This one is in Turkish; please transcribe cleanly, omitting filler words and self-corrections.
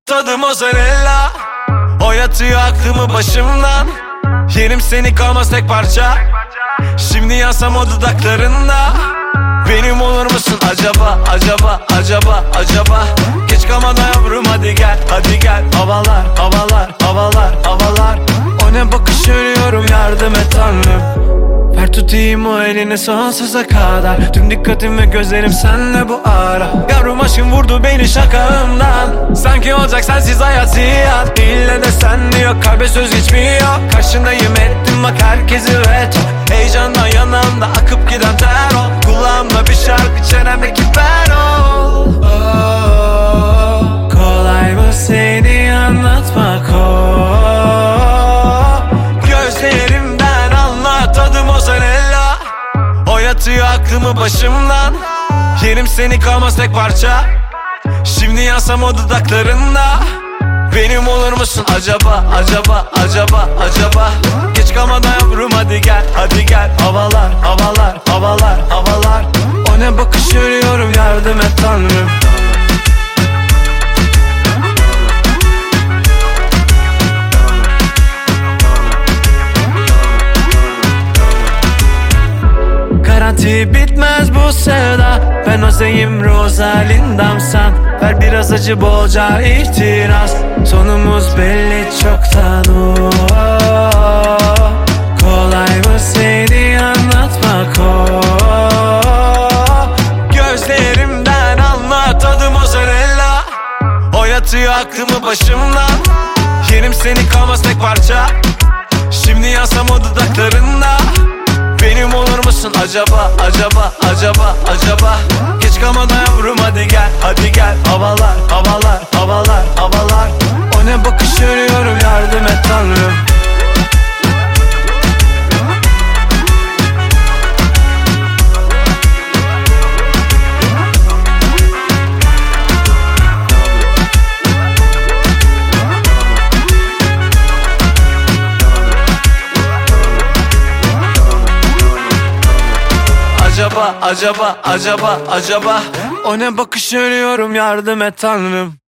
Tadı mozzarella, oynatıyor aklımı başımdan. Yerim seni kalmaz tek parça. Şimdi yansam o dudaklarında. Benim olur musun acaba, acaba, acaba, acaba? Geç kalmadan yavrum hadi gel, hadi gel. Havalar, havalar, havalar, havalar. O ne bakış, ölüyorum, yardım et Tanrım. Ver tutayım o elini sonsuza kadar. Tüm dikkatim ve gözlerim senle bu ara. Yavrum aşkım vurdu beni şakağımdan. Sanki olacak sensiz hayat ziyan. İlle de sen diyor, kalbe söz geçmiyor. Karşındayım ettim bak herkesi veto. Heyecandan yanağımda akıp giden ter ol. Kulağımda bir şarkı, çenemdeki ben ol. Kolay mı seni anlatmak o? Gözlerimden anla, tadı mozzarella, oynatıyor aklımı başımdan. Yerim seni kalmaz tek parça. Şimdi yansam o dudaklarında. Benim olur musun acaba, acaba, acaba, acaba? Geç kalmadan yavrum hadi gel, hadi gel. Havalar, havalar, havalar, havalar. O ne bakış, ölüyorum, yardım et Tanrım. Garanti bitmez bu sevda. Ben Ozeyim, Rosalindamsan. Ver biraz acı, bolca ihtiras. Sonumuz belli çoktan. Kolay mı seni anlatmak o? Gözlerimden anla, tadı mozzarella, oynatıyor aklımı başımdan. Yerim seni kalmaz tek parça. Şimdi yansam o dudaklarında. Benim olur musun acaba, acaba, acaba, acaba? Geç kalmadan yavrum hadi gel, hadi gel. Havalar, havalar, havalar, havalar. O ne bakış, ölüyorum, yardım et Tanrım. Acaba, acaba, acaba, acaba? O ne bakış, ölüyorum, yardım et Tanrım.